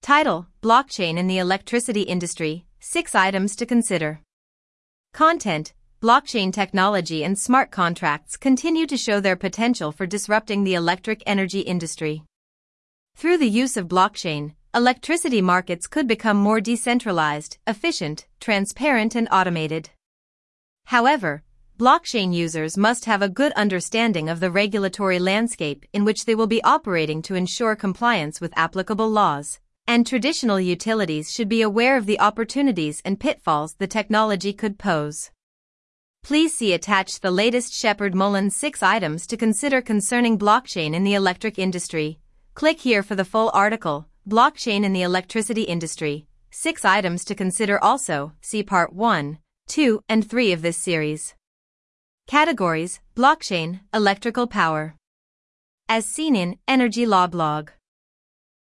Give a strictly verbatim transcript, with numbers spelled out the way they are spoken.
Title: Blockchain in the Electricity Industry, Six Items to Consider. Content: Blockchain technology and smart contracts continue to show their potential for disrupting the electric energy industry. Through the use of blockchain, electricity markets could become more decentralized, efficient, transparent, and automated. However, blockchain users must have a good understanding of the regulatory landscape in which they will be operating to ensure compliance with applicable laws, and traditional utilities should be aware of the opportunities and pitfalls the technology could pose. Please see attached the latest Shepherd-Mullins six items to consider concerning blockchain in the electric industry. Click here for the full article, Blockchain in the Electricity Industry, six items to consider. Also, see part one, two, and three of this series. Categories: Blockchain, Electrical Power. As seen in Energy Law blog.